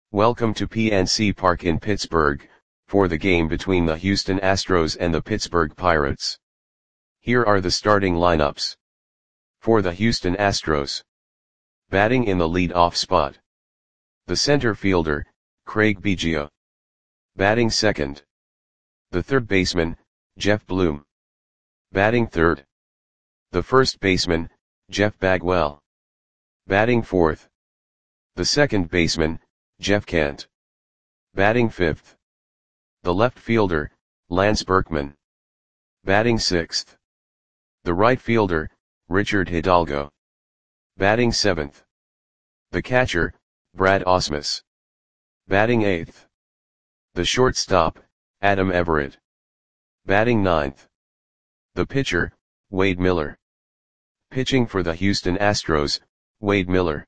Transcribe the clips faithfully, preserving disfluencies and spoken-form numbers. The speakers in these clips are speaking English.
Welcome to P N C Park in Pittsburgh, for the game between the Houston Astros and the Pittsburgh Pirates. Here are the starting lineups. For the Houston Astros. Batting in the lead-off spot. The center fielder, Craig Biggio. Batting second. The third baseman, Jeff Bloom. Batting third. The first baseman, Jeff Bagwell. Batting fourth. The second baseman, Jeff Kent. Batting fifth. The left fielder, Lance Berkman. Batting sixth. The right fielder, Richard Hidalgo. Batting seventh. The catcher, Brad Ausmus. Batting eighth. The shortstop, Adam Everett. Batting ninth. The pitcher, Wade Miller. Pitching for the Houston Astros, Wade Miller.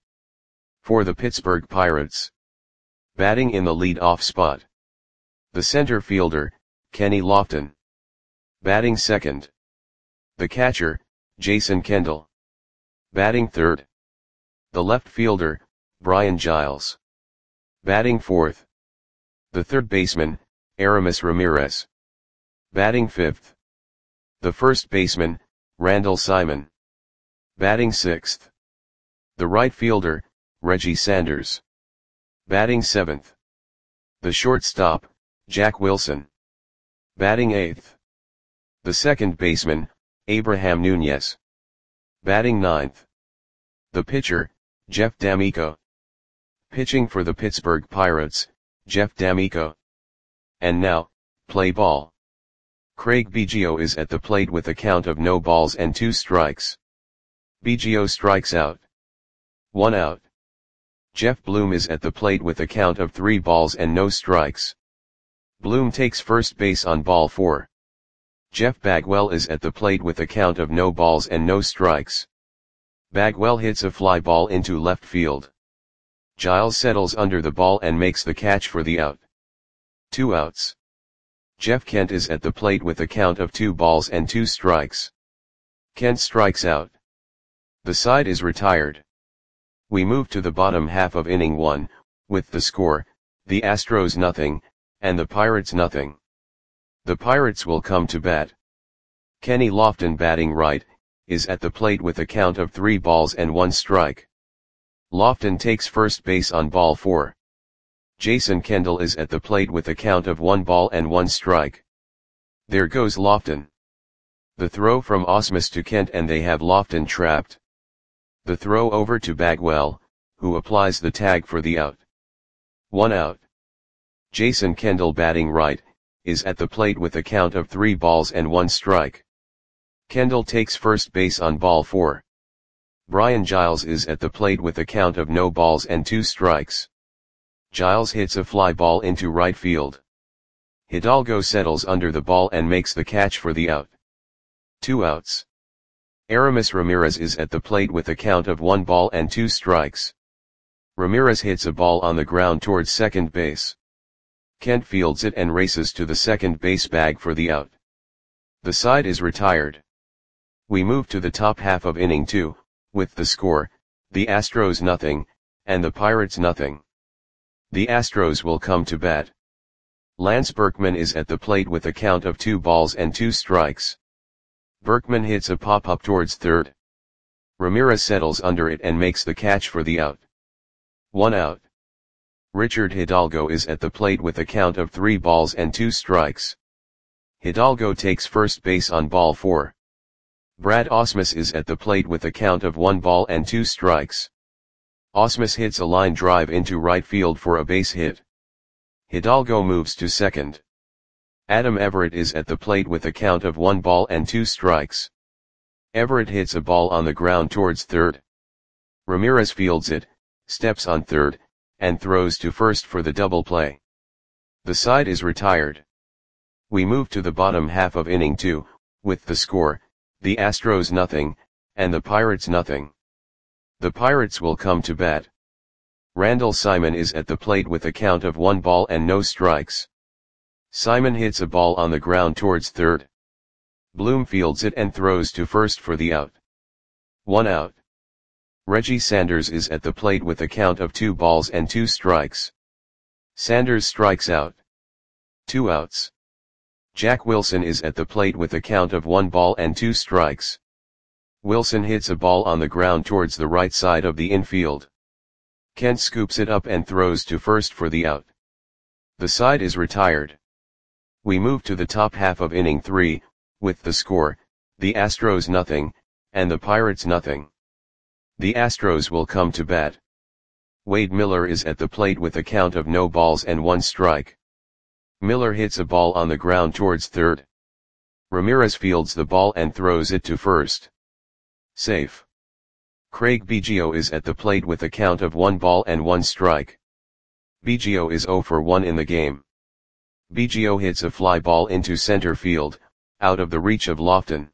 For the Pittsburgh Pirates. Batting in the lead-off spot. The center fielder, Kenny Lofton. Batting second. The catcher, Jason Kendall. Batting third. The left fielder, Brian Giles. Batting fourth. The third baseman, Aramis Ramirez. Batting fifth. The first baseman, Randall Simon. Batting sixth. The right fielder, Reggie Sanders. Batting seventh. The shortstop, Jack Wilson. Batting eighth. The second baseman, Abraham Nunez. Batting ninth. The pitcher, Jeff D'Amico. Pitching for the Pittsburgh Pirates, Jeff D'Amico. And now, play ball. Craig Biggio is at the plate with a count of no balls and two strikes. Biggio strikes out. One out. Jeff Bloom is at the plate with a count of three balls and no strikes. Bloom takes first base on ball four. Jeff Bagwell is at the plate with a count of no balls and no strikes. Bagwell hits a fly ball into left field. Giles settles under the ball and makes the catch for the out. Two outs. Jeff Kent is at the plate with a count of two balls and two strikes. Kent strikes out. The side is retired. We move to the bottom half of inning one, with the score, the Astros nothing, and the Pirates nothing. The Pirates will come to bat. Kenny Lofton batting right, is at the plate with a count of three balls and one strike. Lofton takes first base on ball four. Jason Kendall is at the plate with a count of one ball and one strike. There goes Lofton. The throw from Ausmus to Kent and they have Lofton trapped. The throw over to Bagwell, who applies the tag for the out. One out. Jason Kendall batting right, is at the plate with a count of three balls and one strike. Kendall takes first base on ball four. Brian Giles is at the plate with a count of no balls and two strikes. Giles hits a fly ball into right field. Hidalgo settles under the ball and makes the catch for the out. Two outs. Aramis Ramirez is at the plate with a count of one ball and two strikes. Ramirez hits a ball on the ground towards second base. Kent fields it and races to the second base bag for the out. The side is retired. We move to the top half of inning two, with the score, the Astros nothing, and the Pirates nothing. The Astros will come to bat. Lance Berkman is at the plate with a count of two balls and two strikes. Berkman hits a pop-up towards third. Ramirez settles under it and makes the catch for the out. One out. Richard Hidalgo is at the plate with a count of three balls and two strikes. Hidalgo takes first base on ball four. Brad Ausmus is at the plate with a count of one ball and two strikes. Ausmus hits a line drive into right field for a base hit. Hidalgo moves to second. Adam Everett is at the plate with a count of one ball and two strikes. Everett hits a ball on the ground towards third. Ramirez fields it, steps on third, and throws to first for the double play. The side is retired. We move to the bottom half of inning two, with the score, the Astros nothing, and the Pirates nothing. The Pirates will come to bat. Randall Simon is at the plate with a count of one ball and no strikes. Simon hits a ball on the ground towards third. Bloom fields it and throws to first for the out. One out. Reggie Sanders is at the plate with a count of two balls and two strikes. Sanders strikes out. Two outs. Jack Wilson is at the plate with a count of one ball and two strikes. Wilson hits a ball on the ground towards the right side of the infield. Kent scoops it up and throws to first for the out. The side is retired. We move to the top half of inning three, with the score, the Astros nothing, and the Pirates nothing. The Astros will come to bat. Wade Miller is at the plate with a count of no balls and one strike. Miller hits a ball on the ground towards third. Ramirez fields the ball and throws it to first. Safe. Craig Biggio is at the plate with a count of one ball and one strike. Biggio is zero for one in the game. Biggio hits a fly ball into center field, out of the reach of Lofton.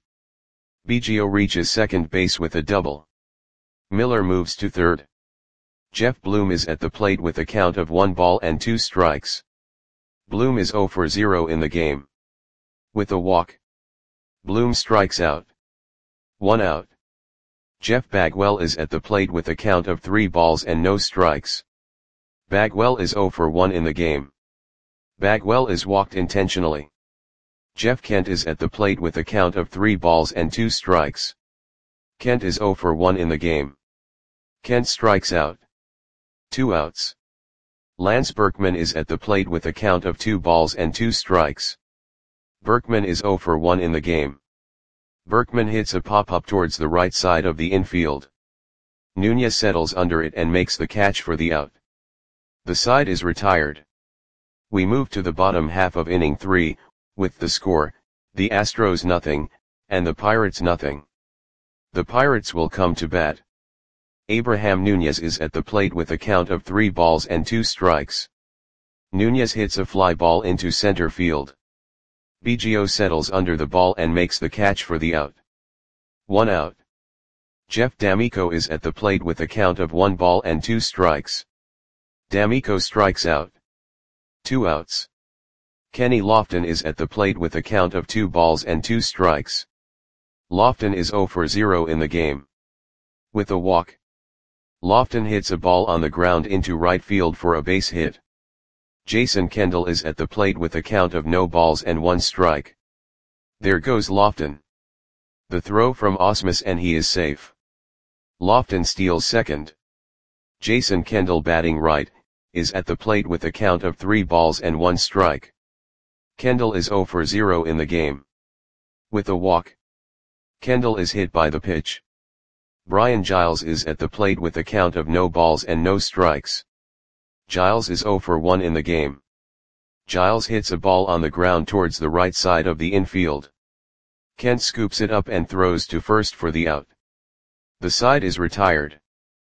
Biggio reaches second base with a double. Miller moves to third. Jeff Bloom is at the plate with a count of one ball and two strikes. Bloom is zero for zero in the game. With a walk, Bloom strikes out. One out. Jeff Bagwell is at the plate with a count of three balls and no strikes. Bagwell is zero for one in the game. Bagwell is walked intentionally. Jeff Kent is at the plate with a count of three balls and two strikes. Kent is zero for one in the game. Kent strikes out. Two outs. Lance Berkman is at the plate with a count of two balls and two strikes. Berkman is zero for one in the game. Berkman hits a pop-up towards the right side of the infield. Nunez settles under it and makes the catch for the out. The side is retired. We move to the bottom half of inning three, with the score, the Astros nothing, and the Pirates nothing. The Pirates will come to bat. Abraham Nunez is at the plate with a count of three balls and two strikes. Nunez hits a fly ball into center field. Biggio settles under the ball and makes the catch for the out. One out. Jeff D'Amico is at the plate with a count of one ball and two strikes. D'Amico strikes out. Two outs. Kenny Lofton is at the plate with a count of two balls and two strikes. Lofton is zero for zero in the game. With a walk, Lofton hits a ball on the ground into right field for a base hit. Jason Kendall is at the plate with a count of no balls and one strike. There goes Lofton. The throw from Ausmus and he is safe. Lofton steals second. Jason Kendall, batting right, is at the plate with a count of three balls and one strike. Kendall is zero for zero in the game. With a walk, Kendall is hit by the pitch. Brian Giles is at the plate with a count of no balls and no strikes. Giles is zero for one in the game. Giles hits a ball on the ground towards the right side of the infield. Kent scoops it up and throws to first for the out. The side is retired.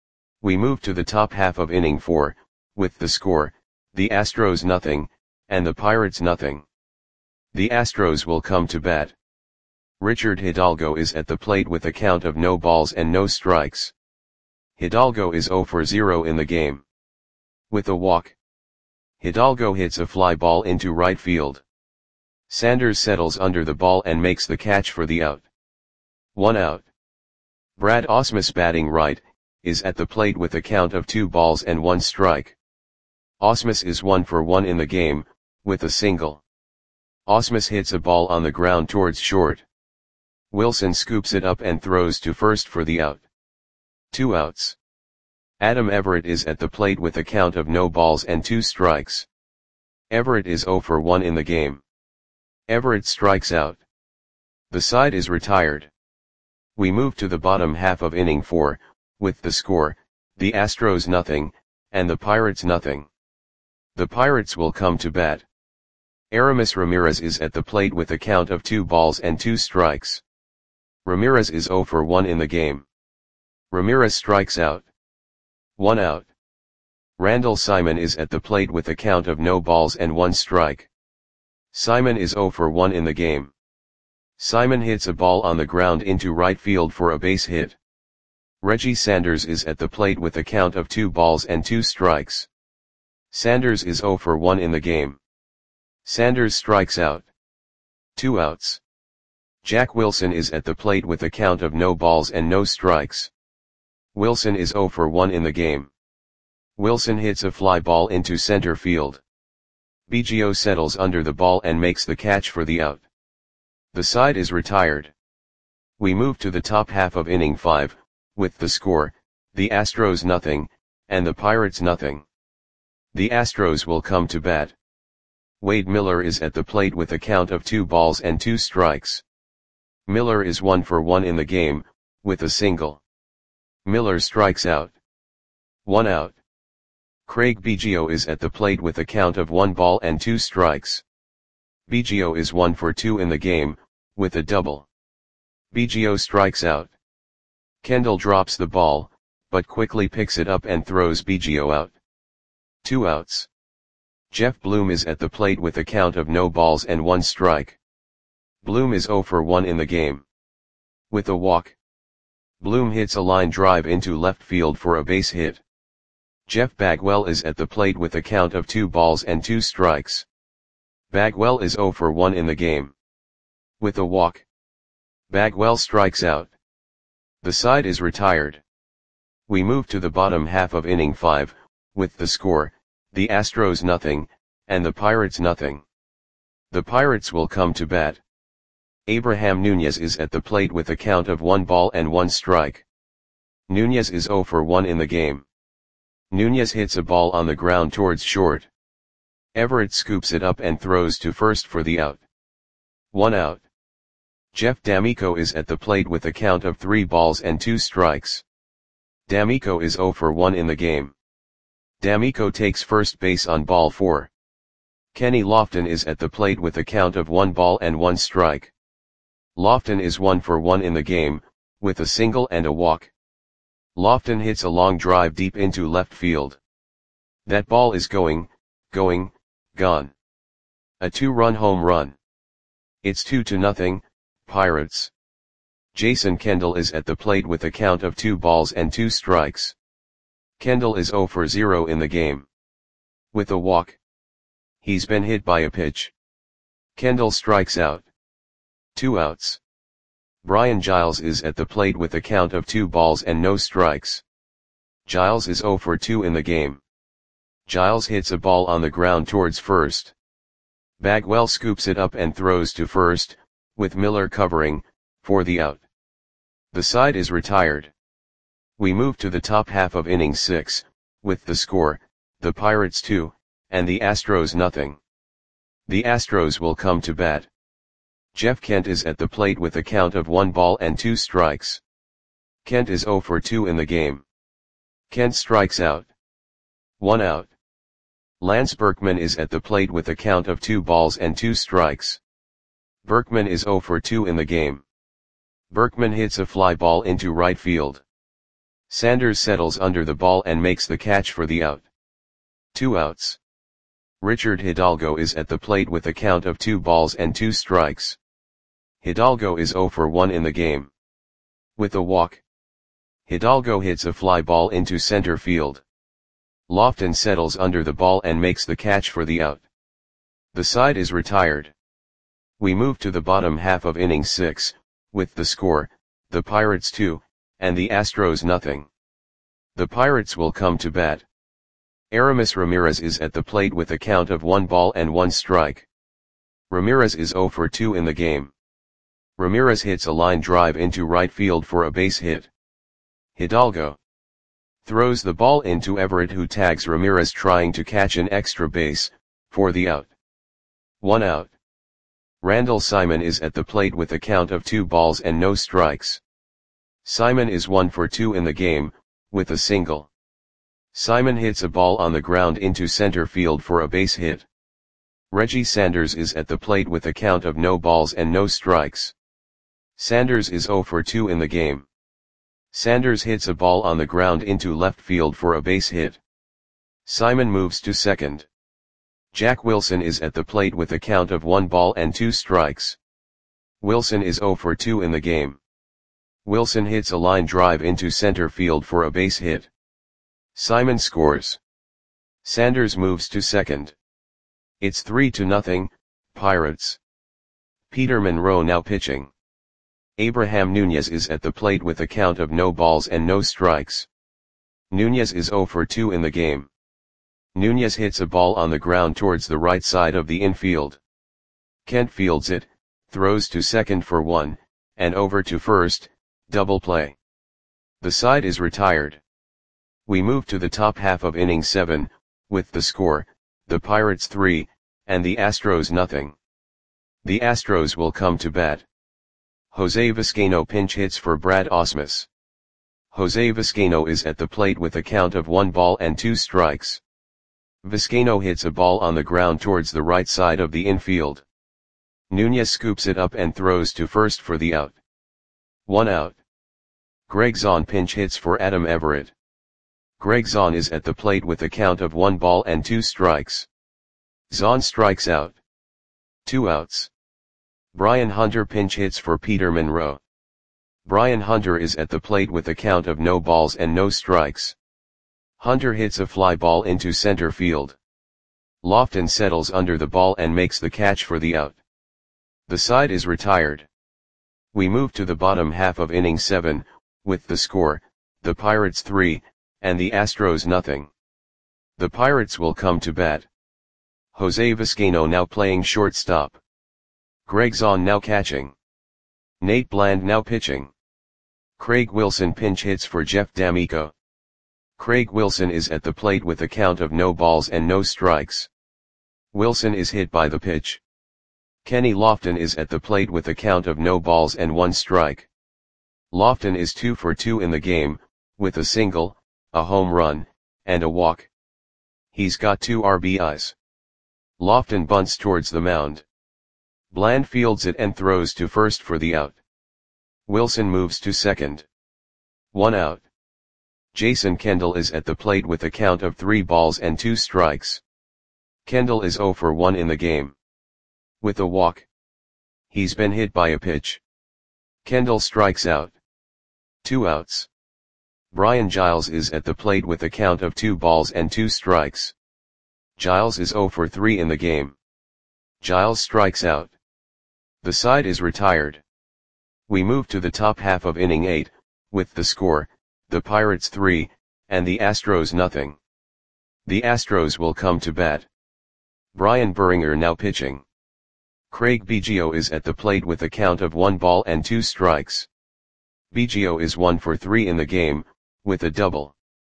We move to the top half of inning four, with the score, the Astros nothing, and the Pirates nothing. The Astros will come to bat. Richard Hidalgo is at the plate with a count of no balls and no strikes. Hidalgo is zero for zero in the game. With a walk, Hidalgo hits a fly ball into right field. Sanders settles under the ball and makes the catch for the out. One out. Brad Ausmus, batting right, is at the plate with a count of two balls and one strike. Ausmus is one for one in the game, with a single. Ausmus hits a ball on the ground towards short. Wilson scoops it up and throws to first for the out. Two outs. Adam Everett is at the plate with a count of no balls and two strikes. Everett is zero for one in the game. Everett strikes out. The side is retired. We move to the bottom half of inning four, with the score, the Astros nothing, and the Pirates nothing. The Pirates will come to bat. Aramis Ramirez is at the plate with a count of two balls and two strikes. Ramirez is zero for one in the game. Ramirez strikes out. One out. Randall Simon is at the plate with a count of no balls and one strike. Simon is zero for one in the game. Simon hits a ball on the ground into right field for a base hit. Reggie Sanders is at the plate with a count of two balls and two strikes. Sanders is zero for one in the game. Sanders strikes out. Two outs. Jack Wilson is at the plate with a count of no balls and no strikes. Wilson is zero for one in the game. Wilson hits a fly ball into center field. Biggio settles under the ball and makes the catch for the out. The side is retired. We move to the top half of inning five, with the score, the Astros nothing, and the Pirates nothing. The Astros will come to bat. Wade Miller is at the plate with a count of two balls and two strikes. Miller is one for one in the game, with a single. Miller strikes out. One out. Craig Biggio is at the plate with a count of one ball and two strikes. Biggio is one for two in the game, with a double. Biggio strikes out. Kendall drops the ball, but quickly picks it up and throws Biggio out. Two outs. Jeff Bloom is at the plate with a count of no balls and one strike. Bloom is zero for one in the game. With a walk. Bloom hits a line drive into left field for a base hit. Jeff Bagwell is at the plate with a count of two balls and two strikes. Bagwell is zero for one in the game. With a walk. Bagwell strikes out. The side is retired. We move to the bottom half of inning five, with the score, the Astros nothing, and the Pirates nothing. The Pirates will come to bat. Abraham Nunez is at the plate with a count of one ball and one strike. Nunez is zero for one in the game. Nunez hits a ball on the ground towards short. Everett scoops it up and throws to first for the out. One out. Jeff D'Amico is at the plate with a count of three balls and two strikes. D'Amico is zero for one in the game. D'Amico takes first base on ball four. Kenny Lofton is at the plate with a count of one ball and one strike. Lofton is one for one in the game, with a single and a walk. Lofton hits a long drive deep into left field. That ball is going, going, gone. A two-run home run. It's two to nothing, Pirates. Jason Kendall is at the plate with a count of two balls and two strikes. Kendall is zero for zero in the game. With a walk. He's been hit by a pitch. Kendall strikes out. Two outs. Brian Giles is at the plate with a count of two balls and no strikes. Giles is zero for two in the game. Giles hits a ball on the ground towards first. Bagwell scoops it up and throws to first, with Miller covering, for the out. The side is retired. We move to the top half of inning six, with the score, the Pirates two, and the Astros nothing. The Astros will come to bat. Jeff Kent is at the plate with a count of one ball and two strikes. Kent is zero for two in the game. Kent strikes out. One out. Lance Berkman is at the plate with a count of two balls and two strikes. Berkman is zero for two in the game. Berkman hits a fly ball into right field. Sanders settles under the ball and makes the catch for the out. Two outs. Richard Hidalgo is at the plate with a count of two balls and two strikes. Hidalgo is zero for one in the game. With a walk. Hidalgo hits a fly ball into center field. Lofton settles under the ball and makes the catch for the out. The side is retired. We move to the bottom half of inning six, with the score, the Pirates two, and the Astros nothing. The Pirates will come to bat. Aramis Ramirez is at the plate with a count of one ball and one strike. Ramirez is zero for two in the game. Ramirez hits a line drive into right field for a base hit. Hidalgo throws the ball into Everett, who tags Ramirez trying to catch an extra base, for the out. One out. Randall Simon is at the plate with a count of two balls and no strikes. Simon is one for two in the game, with a single. Simon hits a ball on the ground into center field for a base hit. Reggie Sanders is at the plate with a count of no balls and no strikes. Sanders is zero for two in the game. Sanders hits a ball on the ground into left field for a base hit. Simon moves to second. Jack Wilson is at the plate with a count of one ball and two strikes. Wilson is zero for two in the game. Wilson hits a line drive into center field for a base hit. Simon scores. Sanders moves to second. It's three to nothing, Pirates. Peter Monroe now pitching. Abraham Nunez is at the plate with a count of no balls and no strikes. Nunez is zero for two in the game. Nunez hits a ball on the ground towards the right side of the infield. Kent fields it, throws to second for one, and over to first, double play. The side is retired. We move to the top half of inning seven, with the score, the Pirates three, and the Astros nothing. The Astros will come to bat. Jose Vizcaino pinch hits for Brad Ausmus. Jose Vizcaino is at the plate with a count of one ball and two strikes. Vizcaino hits a ball on the ground towards the right side of the infield. Nunez scoops it up and throws to first for the out. One out. Greg Zaun pinch hits for Adam Everett. Greg Zaun is at the plate with a count of one ball and two strikes. Zaun strikes out. Two outs. Brian Hunter pinch hits for Peter Monroe. Brian Hunter is at the plate with a count of no balls and no strikes. Hunter hits a fly ball into center field. Lofton settles under the ball and makes the catch for the out. The side is retired. We move to the bottom half of inning seven, with the score, the Pirates three, and the Astros nothing. The Pirates will come to bat. Jose Vizcaino now playing shortstop. Greg Zaun now catching. Nate Bland now pitching. Craig Wilson pinch hits for Jeff D'Amico. Craig Wilson is at the plate with a count of no balls and no strikes. Wilson is hit by the pitch. Kenny Lofton is at the plate with a count of no balls and one strike. Lofton is two for two in the game, with a single, a home run, and a walk. He's got two R B Is. Lofton bunts towards the mound. Bland fields it and throws to first for the out. Wilson moves to second. One out. Jason Kendall is at the plate with a count of three balls and two strikes. Kendall is zero for one in the game. With a walk. He's been hit by a pitch. Kendall strikes out. Two outs. Brian Giles is at the plate with a count of two balls and two strikes. Giles is zero for three in the game. Giles strikes out. The side is retired. We move to the top half of inning eight, with the score, the Pirates three, and the Astros nothing. The Astros will come to bat. Brian Buringer now pitching. Craig Biggio is at the plate with a count of one ball and two strikes. Biggio is one for three in the game, with a double.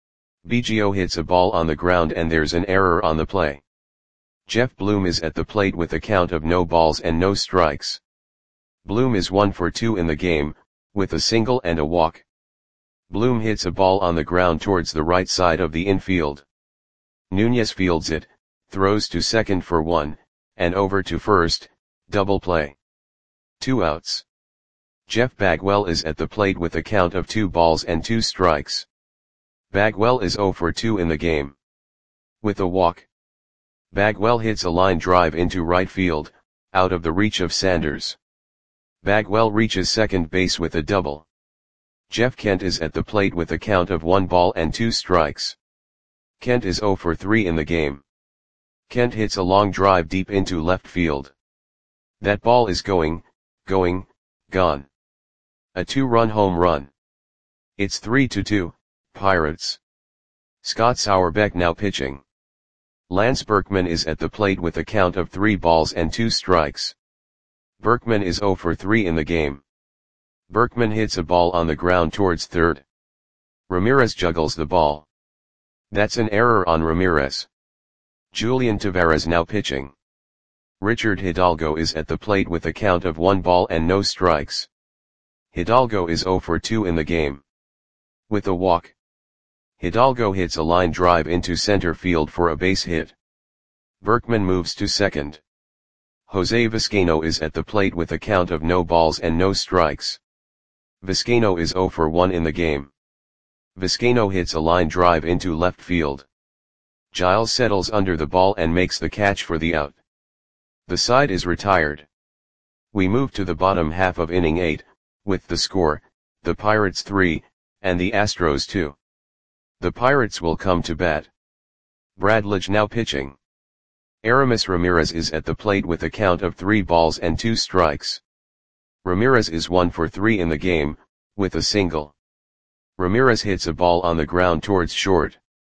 Biggio hits a ball on the ground and there's an error on the play. Jeff Bloom is at the plate with a count of no balls and no strikes. Bloom is one for two in the game, with a single and a walk. Bloom hits a ball on the ground towards the right side of the infield. Nunez fields it, throws to second for one, and over to first, double play. Two outs. Jeff Bagwell is at the plate with a count of two balls and two strikes. Bagwell is zero for two in the game. With a walk. Bagwell hits a line drive into right field, out of the reach of Sanders. Bagwell reaches second base with a double. Jeff Kent is at the plate with a count of one ball and two strikes. Kent is zero for three in the game. Kent hits a long drive deep into left field. That ball is going, going, gone. A two-run home run. It's three to two, Pirates. Scott Sauerbeck now pitching. Lance Berkman is at the plate with a count of three balls and two strikes. Berkman is zero for three in the game. Berkman hits a ball on the ground towards third. Ramirez juggles the ball. That's an error on Ramirez. Julian Tavares now pitching. Richard Hidalgo is at the plate with a count of one ball and no strikes. Hidalgo is zero for two in the game. With a walk. Hidalgo hits a line drive into center field for a base hit. Berkman moves to second. Jose Vizcaino is at the plate with a count of no balls and no strikes. Vizcaino is zero for one in the game. Vizcaino hits a line drive into left field. Giles settles under the ball and makes the catch for the out. The side is retired. We move to the bottom half of inning eight, with the score, the Pirates three, and the Astros two. The Pirates will come to bat. Bradledge now pitching. Aramis Ramirez is at the plate with a count of three balls and two strikes. Ramirez is one for three in the game, with a single. Ramirez hits a ball on the ground towards short.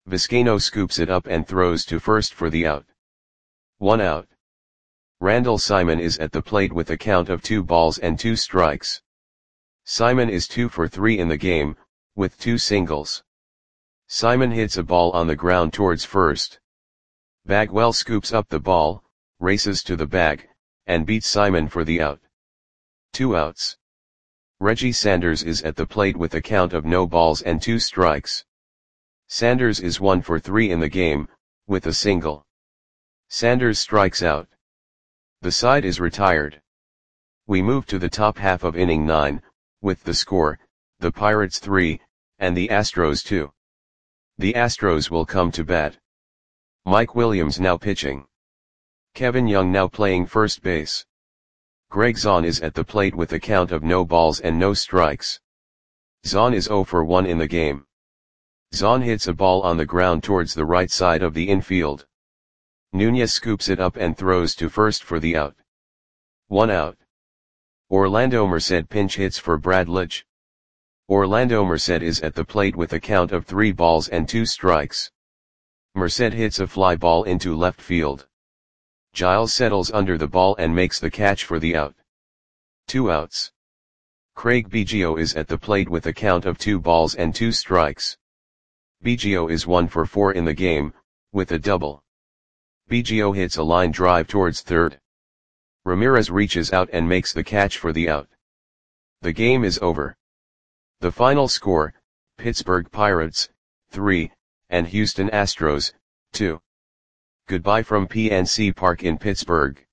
Vizcaino scoops it up and throws to first for the out. One out. Randall Simon is at the plate with a count of two balls and two strikes. Simon is two for three in the game, with two singles. Simon hits a ball on the ground towards first. Bagwell scoops up the ball, races to the bag, and beats Simon for the out. Two outs. Reggie Sanders is at the plate with a count of no balls and two strikes. Sanders is one for three in the game, with a single. Sanders strikes out. The side is retired. We move to the top half of inning nine, with the score, the Pirates three, and the Astros two. The Astros will come to bat. Mike Williams now pitching. Kevin Young now playing first base. Greg Zahn is at the plate with a count of no balls and no strikes. Zahn is zero for one in the game. Zahn hits a ball on the ground towards the right side of the infield. Nunez scoops it up and throws to first for the out. One out. Orlando Merced pinch hits for Brad Lidge. Orlando Merced is at the plate with a count of three balls and two strikes. Merced hits a fly ball into left field. Giles settles under the ball and makes the catch for the out. Two outs. Craig Biggio is at the plate with a count of two balls and two strikes. Biggio is one for four in the game, with a double. Biggio hits a line drive towards third. Ramirez reaches out and makes the catch for the out. The game is over. The final score, Pittsburgh Pirates, three, and Houston Astros, two. Goodbye from P N C Park in Pittsburgh.